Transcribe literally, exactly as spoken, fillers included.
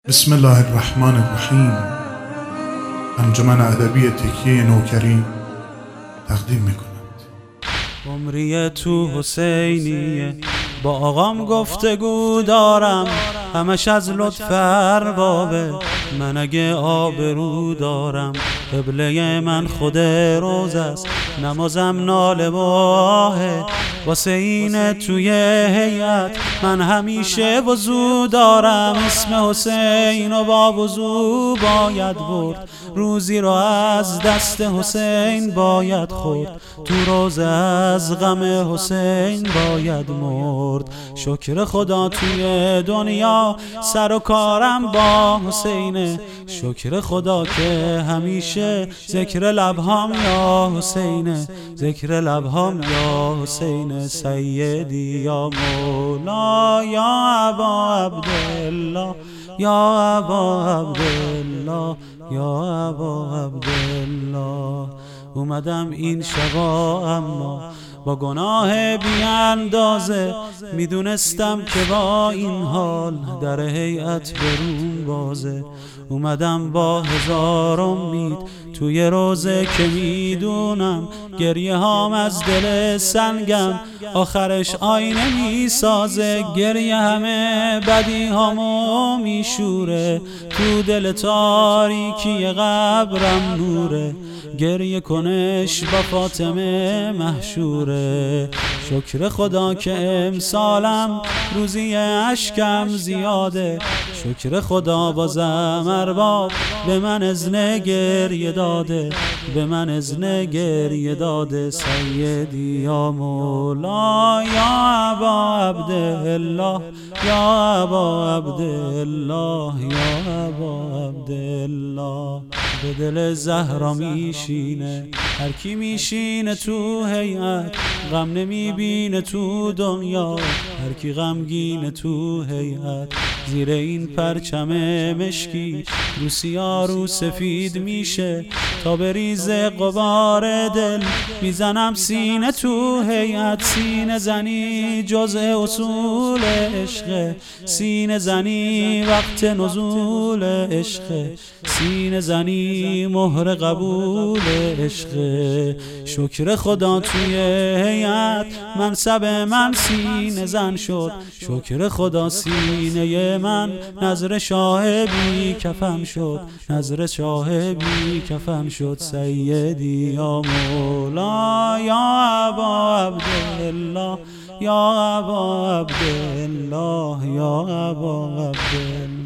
بسم الله الرحمن الرحیم. انجمن ادبی تکیه نوکری تقدیم میکند. عمری تو حسینیه، با آقام گفتگو دارم، همش از لطف اربابه، من اگه آبرو دارم. قبله من خود روز است، نمازم ناله واهه، واسه اینه توی هیئت من همیشه وضو دارم. اسم حسین و با وضو باید برد، روزی رو از دست حسین باید خورد، تو روزه از غم حسین باید مرد. شکر خدا توی دنیا سر و کارم با حسینه، شکر خدا که همیشه ذکر لبهام یا حسینه، ذکر لبهام یا حسینه. سیدی یا مولا یا ابا عبدالله، یا ابا عبدالله، یا ابا عبدالله. اومدم این شبا اما با گناه بی اندازه، میدونستم که با این حال در هیئت بروم بازه. اومدم با هزار امید توی روزه که میدونم گریه هام از دل سنگم آخرش آینه میسازه. گریه همه بدی هامو میشوره، تو دل تاریکی قبرم نوره، گریه کنش با فاطمه محشوره. شکر خدا که امسالم روزی اشکم زیاده، شکر خدا بازم ارباب به من اذن گریه داده، به من اذن گریه داده. سیدی یا مولا یا ابا عبدالله، یا ابا عبدالله، یا ابا عبدالله. به دل زهرا میشینه هر کی میشینه تو هیئت، غم نمیبینه تو دنیا هر کی غمگینه تو هیئت. زیر این پرچم مشکی رو سیاه رو سفید میشه، تا بریزه غبار دل میزنم سینه تو هیئت. سینه زنی جزء اصول عشق، سینه زنی وقت نزول عشق، سینه زنی مهر قبول عشق. شکر خدا توی هیئت منصب من سینه زن شد، شکر خدا سینه من نظر شاه بی کفن شد، نظر شاه بی کفن شد. سیدی یا مولا یا ابا عبدالله، یا ابا عبدالله، یا ابا عبدالله.